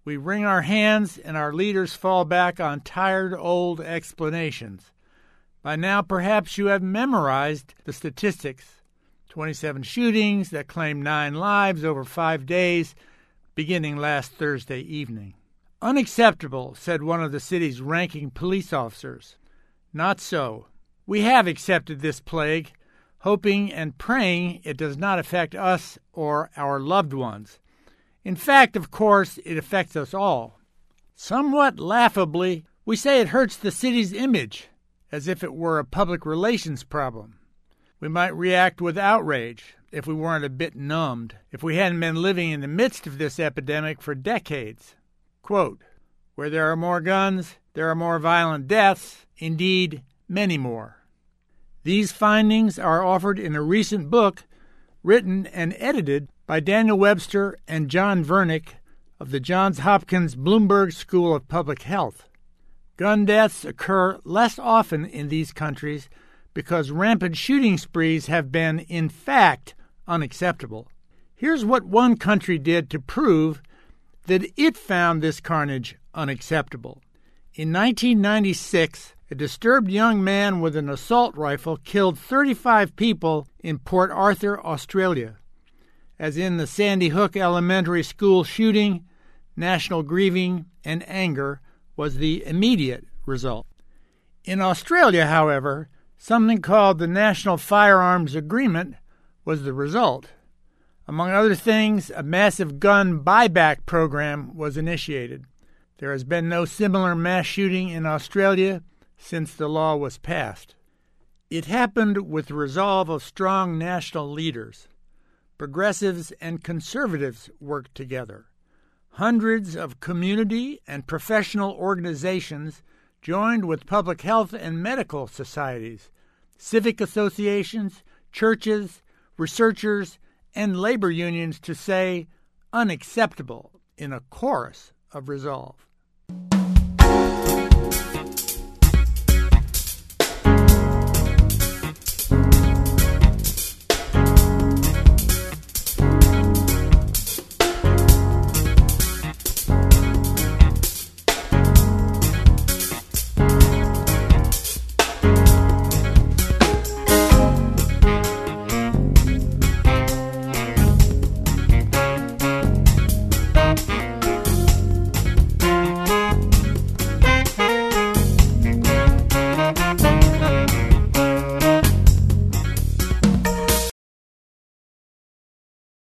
We wring our hands and our leaders fall back on tired old explanations. By now, perhaps you have memorized the statistics. 27 shootings that claimed 9 lives over 5 days, beginning last Thursday evening. Unacceptable, said one of the city's ranking police officers. Not so. We have accepted this plague, hoping and praying it does not affect us or our loved ones. In fact, of course, it affects us all. Somewhat laughably, we say it hurts the city's image, as if it were a public relations problem. We might react with outrage if we weren't a bit numbed, if we hadn't been living in the midst of this epidemic for decades. Quote, where there are more guns, there are more violent deaths, indeed, many more. These findings are offered in a recent book written and edited by Daniel Webster and John Vernick of the Johns Hopkins Bloomberg School of Public Health. Gun deaths occur less often in these countries because rampant shooting sprees have been, in fact, unacceptable. Here's what one country did to prove that it found this carnage unacceptable. In 1996, a disturbed young man with an assault rifle killed 35 people in Port Arthur, Australia. As in the Sandy Hook Elementary School shooting, national grieving and anger was the immediate result. In Australia, however, something called the National Firearms Agreement was the result. Among other things, a massive gun buyback program was initiated. There has been no similar mass shooting in Australia since the law was passed. It happened with the resolve of strong national leaders. Progressives and conservatives worked together. Hundreds of community and professional organizations joined with public health and medical societies, civic associations, churches, researchers, and labor unions to say unacceptable in a chorus of resolve.